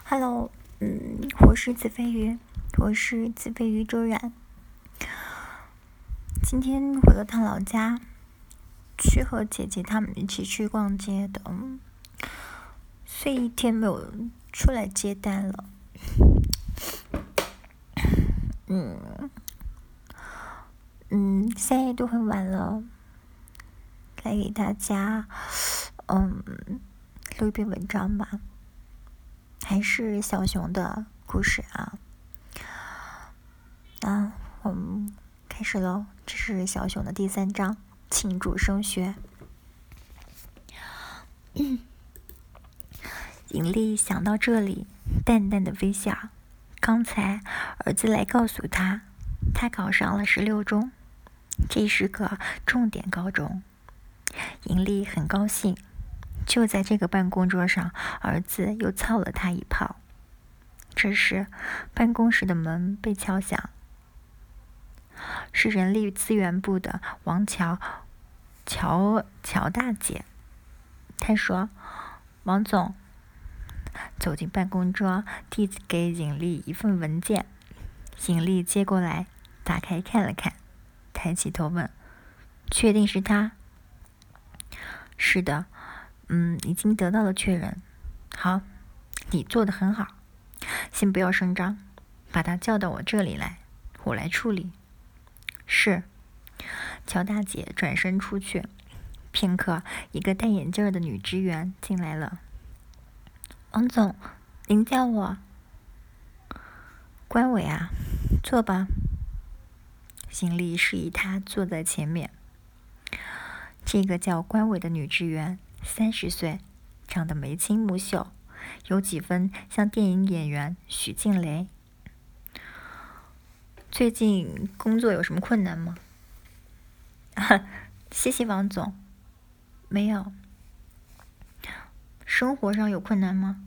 Hello，我是子飞鱼，周冉。今天回了趟老家，去和姐姐他们一起去逛街的，所以一天没有出来接单了。现在都很晚了，来给大家录一篇文章吧，还是小熊的故事啊。我们开始喽，这是小熊的第3章，庆祝升学。尹丽想到这里，淡淡的微笑。刚才儿子来告诉他考上了16中，这是个重点高中。尹丽很高兴。就在这个办公桌上，儿子又操了他一炮。这时，办公室的门被敲响。是人力资源部的王乔大姐。她说：“王总。”走进办公桌，递给尹丽一份文件。尹丽接过来，打开看了看，抬起头问：“确定是他？”“是的，已经得到了确认。”“好，你做得很好。先不要声张，把他叫到我这里来，我来处理。”“是。”乔大姐转身出去。片刻，一个戴眼镜的女职员进来了。“王总，您叫我。”“关伟啊，坐吧。”尹丽示意他坐在前面。这个叫关伟的女职员30岁，长得眉清目秀，有几分像电影演员许静蕾。“最近工作有什么困难吗？”“谢谢王总。”“没有。”“生活上有困难吗？”“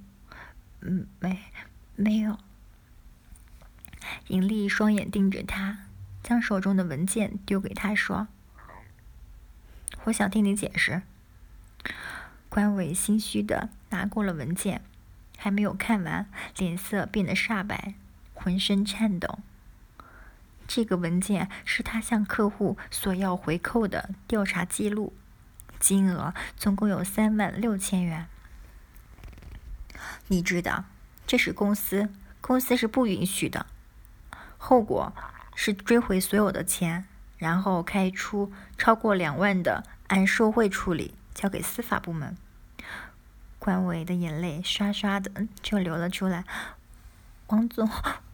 没有。”尹丽双眼盯着他，将手中的文件丢给他说：“我想听你解释。”关伟心虚地拿过了文件，还没有看完，脸色变得煞白，浑身颤抖。这个文件是他向客户索要回扣的调查记录，金额总共有36000元。“你知道，这是公司是不允许的。后果是追回所有的钱，然后开出超过2万的按受贿处理，交给司法部门。”关伟的眼泪刷刷的就流了出来。“王总，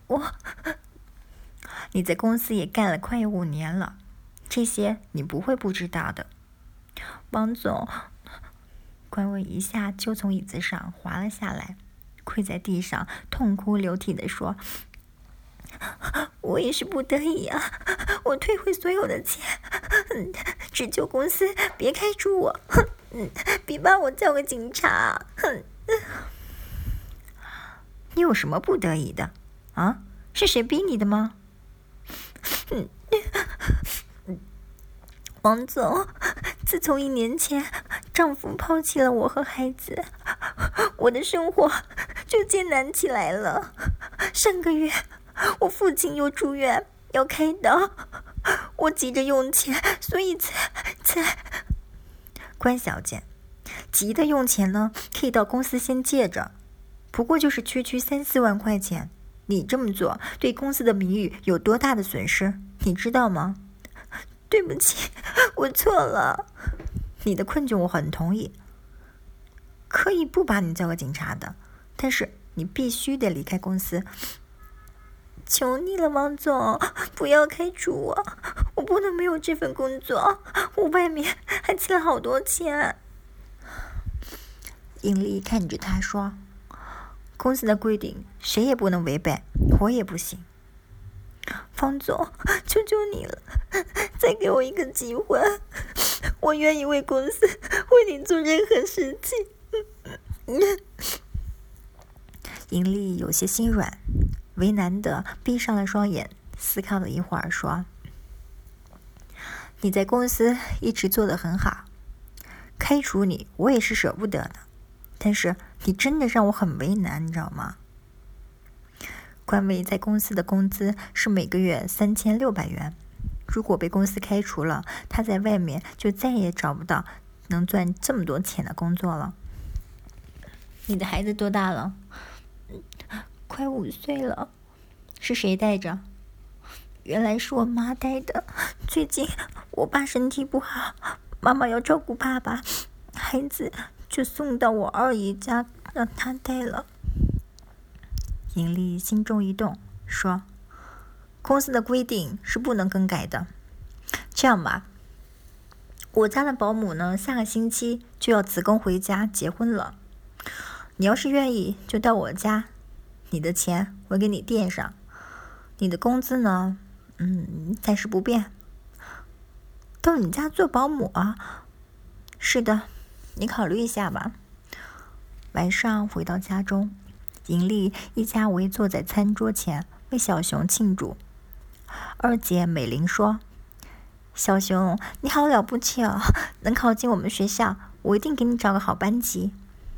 你在公司也干了快有5年了，这些你不会不知道的。”“王总。”关伟一下就从椅子上滑了下来，跪在地上痛哭流涕地说：“我也是不得已啊，我退回所有的钱，只求公司别开除我，别把我叫个警察。”“你有什么不得已的？啊？是谁逼你的吗？”“王总，自从1年前丈夫抛弃了我和孩子，我的生活就艰难起来了。上个月我父亲又住院要开刀，我急着用钱，所以才……”“关小姐，急的用钱呢，可以到公司先借着，不过就是区3-4万块钱。你这么做对公司的名誉有多大的损失，你知道吗？”“对不起，我错了。”“你的困窘我很同意，可以不把你叫个警察的，但是你必须得离开公司。求你了，王总，不要开除我，我不能没有这份工作，我外面还欠了好多钱。”尹丽看着他说：“公司的规定谁也不能违背，我也不行。王总，求求你了，再给我一个机会，我愿意为公司为你做任何事情。”尹丽有些心软，为难地闭上了双眼，思考了一会儿，说：“你在公司一直做得很好，开除你我也是舍不得的，但是你真的让我很为难，你知道吗？ 关伟在公司的工资是每个月3600元，如果被公司开除了，他在外面就再也找不到能赚这么多钱的工作了。你的孩子多大了？快5岁了。是谁带着？原来是我妈带的。最近我爸身体不好，妈妈要照顾爸爸，孩子就送到我二姨家让她带了。尹丽心中一动，说：公司的规定是不能更改的。这样吧，我家的保姆呢，下个星期就要辞工回家结婚了。你要是愿意，就到我家，你的钱我给你垫上。你的工资呢，暂时不变。到你家做保姆啊？是的，你考虑一下吧。晚上回到家中，尹丽一家围坐在餐桌前为小熊庆祝。二姐美玲说：小熊，你好了不起哦，能考进我们学校，我一定给你找个好班级。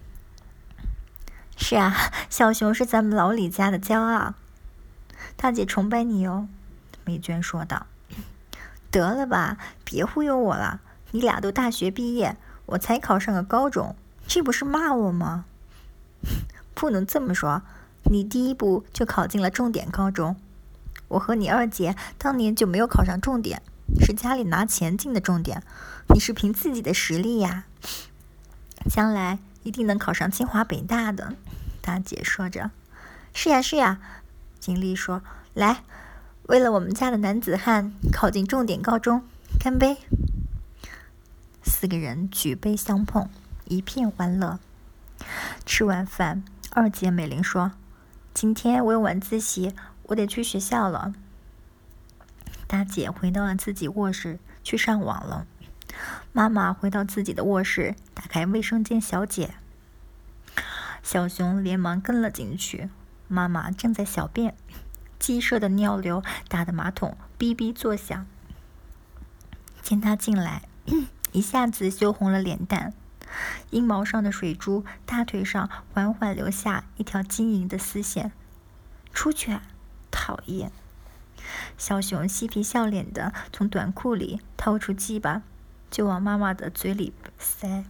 是啊，小熊是咱们老李家的骄傲，大姐崇拜你哦，美娟说道。得了吧，别忽悠我了，你俩都大学毕业，我才考上个高中，这不是骂我吗？不能这么说，你第一步就考进了重点高中，我和你二姐当年就没有考上重点，是家里拿钱进的重点，你是凭自己的实力呀，将来一定能考上清华北大的。大姐说着。是呀是呀，锦丽说，来，为了我们家的男子汉考进重点高中，干杯。4个人举杯相碰，一片欢乐。吃完饭，二姐美玲说：今天我有晚自习，我得去学校了。大姐回到了自己卧室去上网了。妈妈回到自己的卧室，打开卫生间小姐。小熊连忙跟了进去，妈妈正在小便，鸡舍的尿流打得马桶哔哔作响。见她进来，一下子羞红了脸蛋，阴毛上的水珠，大腿上缓缓流下一条晶莹的丝线。出去啊，讨厌！小熊嬉皮笑脸的从短裤里掏出鸡巴，就往妈妈的嘴里塞。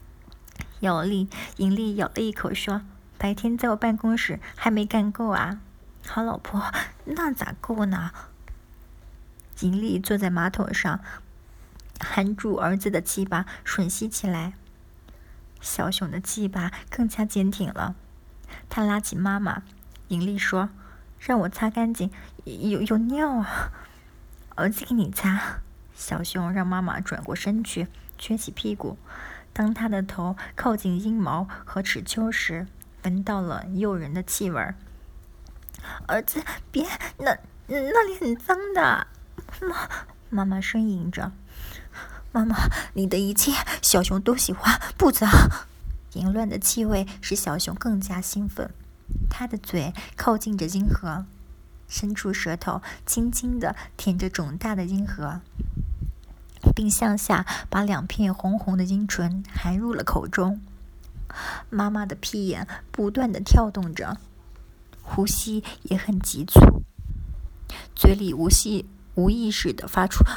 尹丽咬了一口说：白天在我办公室还没干够啊。好老婆，那咋够呢？尹丽坐在马桶上，含住儿子的鸡巴吮吸起来。小熊的鸡巴更加坚挺了，他拉起妈妈。尹丽说：让我擦干净，有尿啊。儿子给你擦。小熊让妈妈转过身去，撅起屁股。当他的头靠近阴毛和齿丘时，闻到了诱人的气味。儿子，别，那里很脏的。妈妈呻吟着。妈妈，你的一切小熊都喜欢，不脏。淫乱的气味使小熊更加兴奋，他的嘴靠近着阴核，伸出舌头轻轻地舔着肿大的阴核，并向下把2片红红的阴唇含入了口中。妈妈的屁眼不断地跳动着，呼吸也很急促，嘴里无意识地发出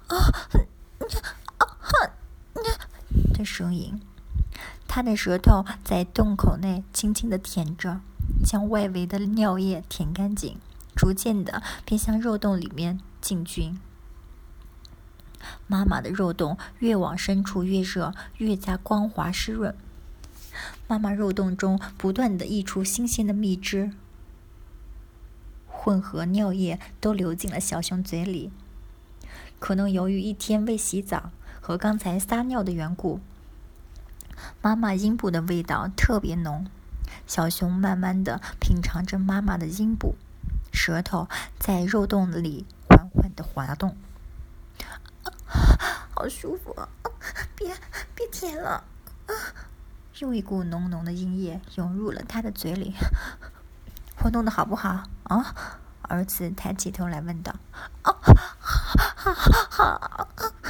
的声音。他的舌头在洞口内轻轻地舔着，将外围的尿液舔干净，逐渐地便向肉洞里面进军。妈妈的肉洞越往深处越热，越加光滑湿润。妈妈肉洞中不断地溢出新鲜的蜜汁，混合尿液都流进了小熊嘴里。可能由于一天未洗澡和刚才撒尿的缘故，妈妈阴部的味道特别浓。小熊慢慢地品尝着妈妈的阴部，舌头在肉洞里缓缓地滑动。好舒服啊！别舔了！又一股浓浓的阴液涌入了他的嘴里。我弄得好不好啊？儿子抬起头来问道。好。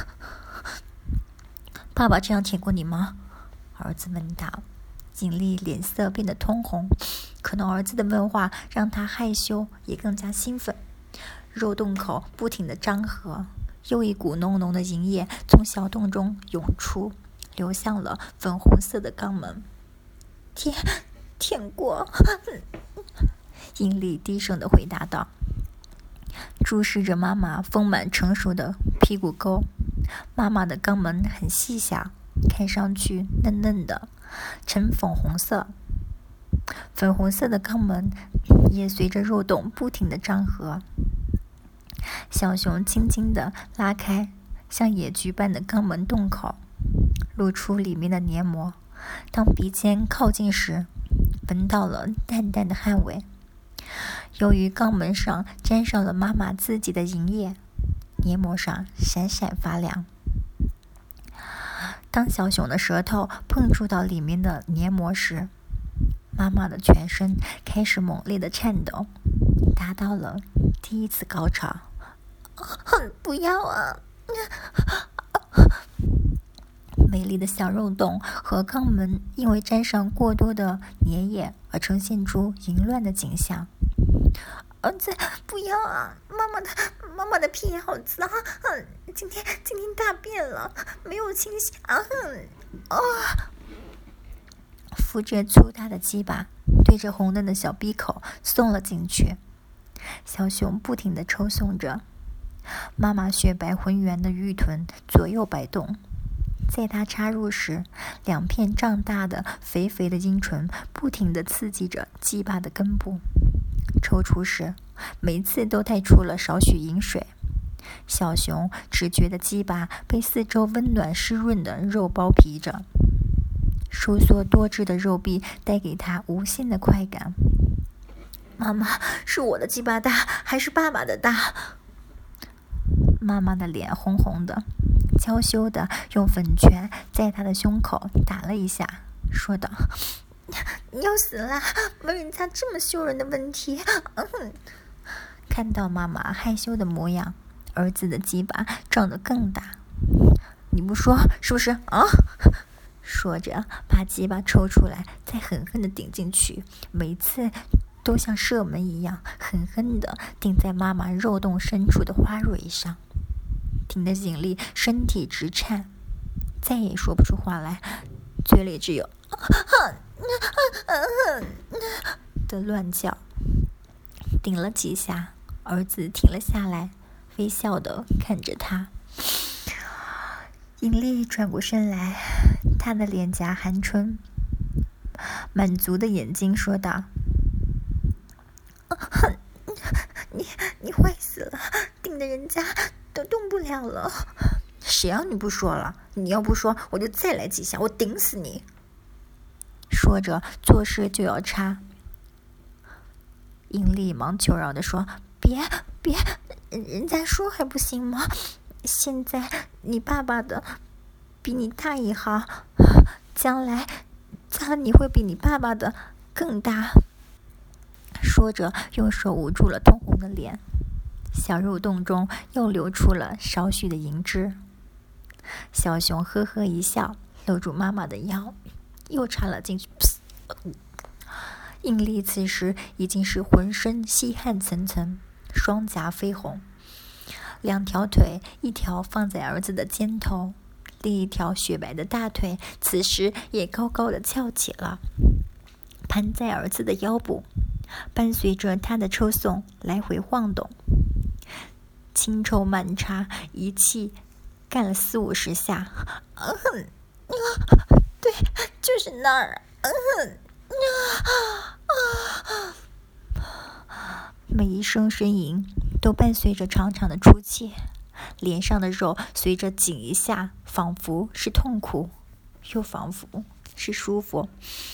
爸爸这样舔过你吗？儿子问道。锦丽脸色变得通红， 可能儿子的问话让他害羞，也更加兴奋。肉洞口不停地张合，又一股浓浓的银液从小洞中涌出，流向了粉红色的肛门。舔过。英丽低声地回答道，注视着妈妈丰满成熟的屁股沟。妈妈的肛门很细小，看上去嫩嫩的，呈粉红色。粉红色的肛门也随着肉洞不停地张合。小熊轻轻地拉开像野菊般的肛门洞口，露出里面的黏膜。当鼻尖靠近时，闻到了淡淡的汗味。由于肛门上沾上了妈妈自己的银液，黏膜上闪闪发亮。当小熊的舌头碰触到里面的黏膜时，妈妈的全身开始猛烈的颤抖，达到了第一次高潮。不要啊！美丽的小肉洞和肛门因为沾上过多的粘液而呈现出淫乱的景象。儿子，不要啊！妈妈的屁好脏，今天大便了，没有清洗啊！扶着粗大的鸡巴，对着红嫩的小闭口送了进去。小熊不停地抽送着，妈妈雪白浑圆的玉臀左右摆动。在它插入时，两片胀大的肥肥的阴唇不停地刺激着鸡巴的根部。抽出时，每次都带出了少许饮水。小熊只觉得鸡巴被四周温暖湿润的肉包皮着，收缩多汁的肉壁带给他无限的快感。妈妈，是我的鸡巴大还是爸爸的大？妈妈的脸红红的，娇羞的用粉拳在他的胸口打了一下，说道：要死啦！问人家这么羞人的问题。看到妈妈害羞的模样，儿子的鸡巴胀得更大。你不说是不是啊？说着把鸡巴抽出来，再狠狠地顶进去，每次都像射门一样狠狠地顶在妈妈肉洞深处的花蕊上，顶得尹丽身体直颤，再也说不出话来，嘴里只有的乱叫。顶了几下，儿子停了下来，微笑地看着他。尹丽转过身来，他的脸颊含春，满足的眼睛说道：你坏死了，顶得人家都动不了了。谁让你不说了？你要不说，我就再来几下，我顶死你！说着做事就要插。尹丽忙求饶地说：别，人家说还不行吗？现在你爸爸的比你大一号，将来你会比你爸爸的更大。说着用手捂住了通红的脸，小肉洞中又流出了少许的银汁。小熊呵呵一笑，搂住妈妈的腰，又插了进去。印丽此时已经是浑身细汗涔涔，双颊绯红，两条腿，一条放在儿子的肩头，另一条雪白的大腿此时也高高的翘起了，盘在儿子的腰部，伴随着他的抽送来回晃动。轻抽慢插，一气干了40-50下。对，就是那儿。每一声呻吟都伴随着长长的出气，脸上的肉随着紧一下，仿佛是痛苦，又仿佛是舒服。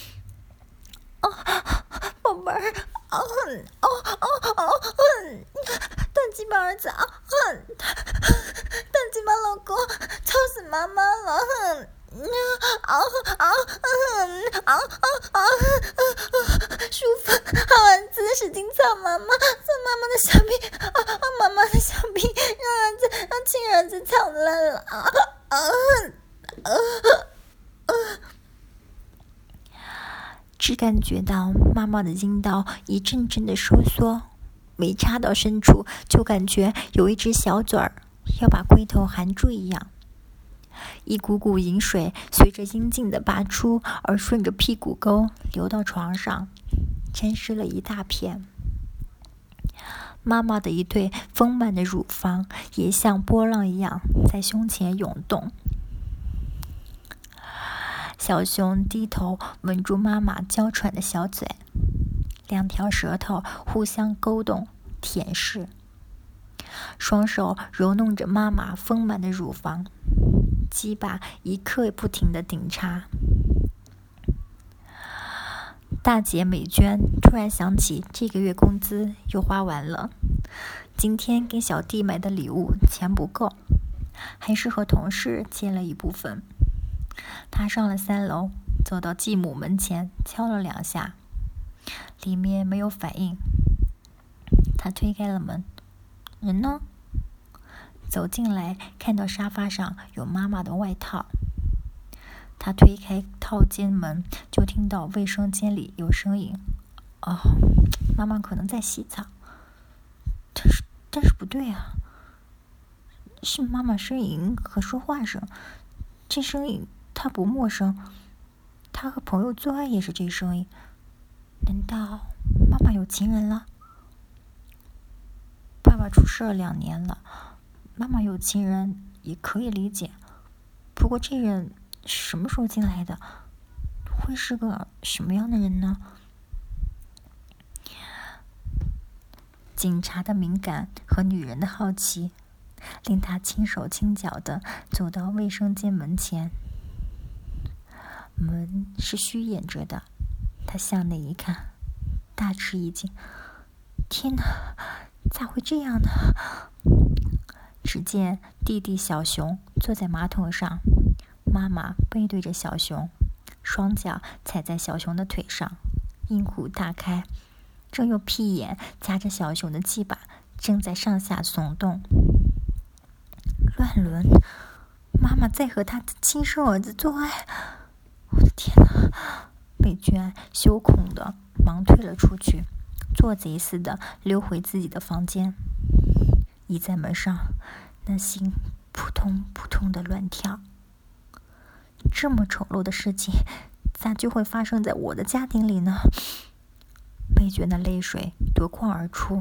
宝贝儿，大鸡巴儿子，大鸡巴老公，操死妈妈了！舒服，好儿子，使劲操妈妈，操妈妈的小臂，妈妈的小臂，让亲儿子操烂了。质感感觉到妈妈的阴道一阵阵的收缩，没插到深处，就感觉有一只小嘴儿要把龟头含住一样。一股股饮水随着阴茎的拔出而顺着屁股沟流到床上，沾湿了一大片。妈妈的一对丰满的乳房也像波浪一样在胸前涌动。小熊低头吻住妈妈娇喘的小嘴，两条舌头互相勾动舔舐，双手揉弄着妈妈丰满的乳房，鸡巴一刻不停地顶插。大姐美娟突然想起这个月工资又花完了，今天给小弟买的礼物钱不够，还是和同事借了一部分。她上了3楼，走到继母门前敲了2下，里面没有反应。她推开了门，人呢？走进来，看到沙发上有妈妈的外套。他推开套间门，就听到卫生间里有声音。哦，妈妈可能在洗澡。但是不对啊，是妈妈呻吟和说话声。这声音她不陌生，她和朋友做爱也是这声音。难道妈妈有情人了？爸爸出事了2年了，妈妈有情人也可以理解。不过这人什么时候进来的？会是个什么样的人呢？警察的敏感和女人的好奇，令他轻手轻脚地走到卫生间门前。门是虚掩着的，他向内一看，大吃一惊。天哪，咋会这样呢？只见弟弟小熊坐在马桶上，妈妈背对着小熊，双脚踩在小熊的腿上，阴户大开，正用屁眼夹着小熊的鸡巴，正在上下耸动。乱伦，妈妈在和她的亲生儿子做爱。我的天哪！美娟羞恐的忙退了出去，做贼似的溜回自己的房间，倚在门上，那心扑通扑通的乱跳。这么丑陋的事情咋就会发生在我的家庭里呢？美娟的泪水夺眶而出。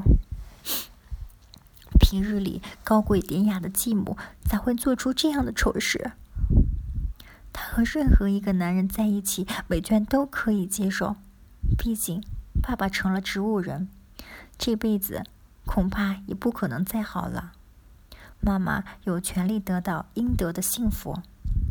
平日里高贵典雅的继母咋会做出这样的丑事？她和任何一个男人在一起，美娟都可以接受，毕竟爸爸成了植物人，这辈子恐怕也不可能再好了。妈妈有权利得到应得的幸福。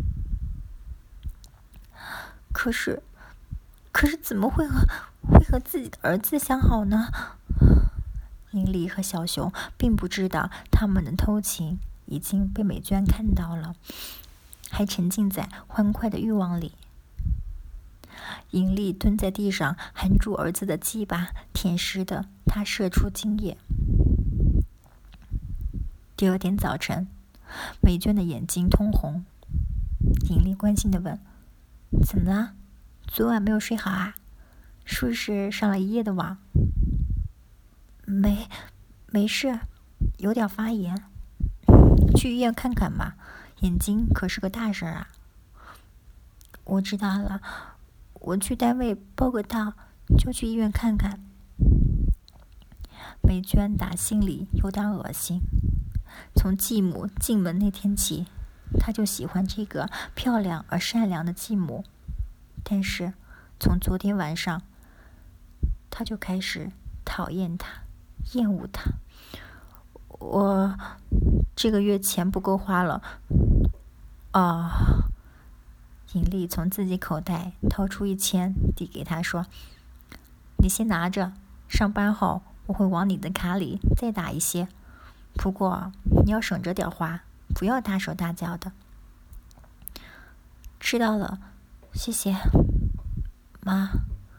可是怎么会和自己的儿子相好呢？英丽和小熊并不知道他们的偷情已经被美娟看到了，还沉浸在欢快的欲望里。英丽蹲在地上，含住儿子的鸡巴，舔舐的他射出精液。第2天早晨，美娟的眼睛通红。英丽关心地问：怎么了？昨晚没有睡好啊？是不是上了一夜的网？没事，有点发炎。去医院看看吧，眼睛可是个大事啊。我知道了，我去单位报个到，就去医院看看。美娟打心里有点恶心。从继母进门那天起，她就喜欢这个漂亮而善良的继母。但是从昨天晚上，她就开始讨厌她，厌恶她。我这个月钱不够花了。哦，尹丽从自己口袋掏出1000，递给他说：你先拿着，上班后我会往你的卡里再打一些，不过你要省着点花，不要大手大脚的。知道了，谢谢妈。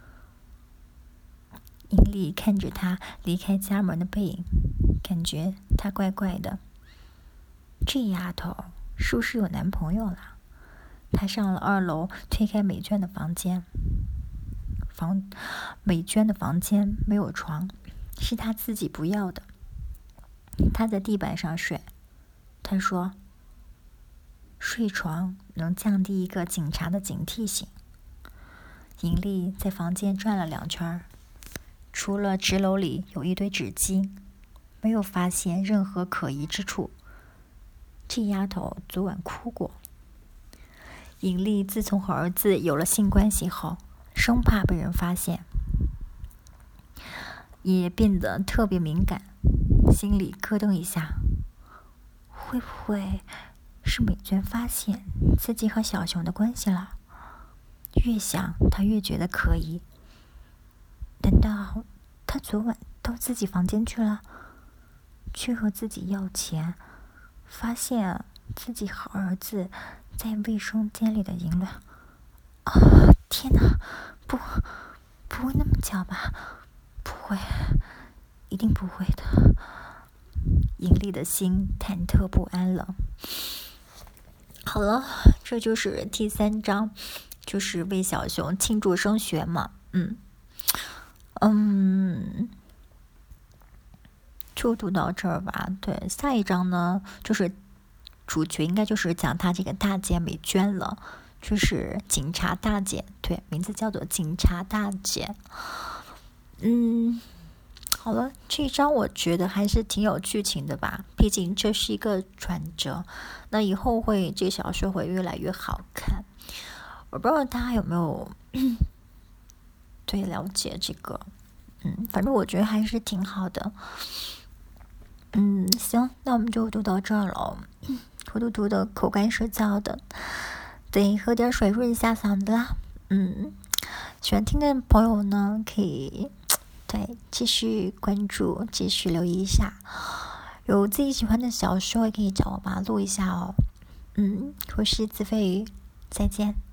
尹丽看着他离开家门的背影，感觉他怪怪的。这丫头是不是有男朋友了？他上了2楼，推开美娟的房间。 美娟的房间没有床，是她自己不要的。她在地板上睡。她说，睡床能降低一个警察的警惕性。尹丽在房间转了2圈，除了纸篓里有一堆纸巾，没有发现任何可疑之处。这丫头昨晚哭过。尹丽自从和儿子有了性关系后，生怕被人发现，也变得特别敏感，心里咯噔一下，会不会是美娟发现自己和小熊的关系了？越想她越觉得可疑。难道她昨晚到自己房间去了，去和自己要钱，发现自己和儿子在卫生间里的淫乱？天哪，不会那么巧吧？不会，一定不会的。尹丽的心忐忑不安了。好了，这就是第3章，就是为小熊庆祝升学嘛。就读到这儿吧。对，下一章呢，就是主角应该就是讲他这个大姐美娟了，就是警察大姐，对，名字叫做警察大姐。好了，这一章我觉得还是挺有剧情的吧，毕竟这是一个转折，那以后这个小说会越来越好看。我不知道大家有没有对了解这个，反正我觉得还是挺好的。行，那我们就读到这儿了。我都读的口干舌燥的，得喝点水润一下嗓子啦。喜欢听的朋友呢，可以继续关注，继续留意一下。有自己喜欢的小说，也可以找我把它录一下哦。我是子飞鱼，再见。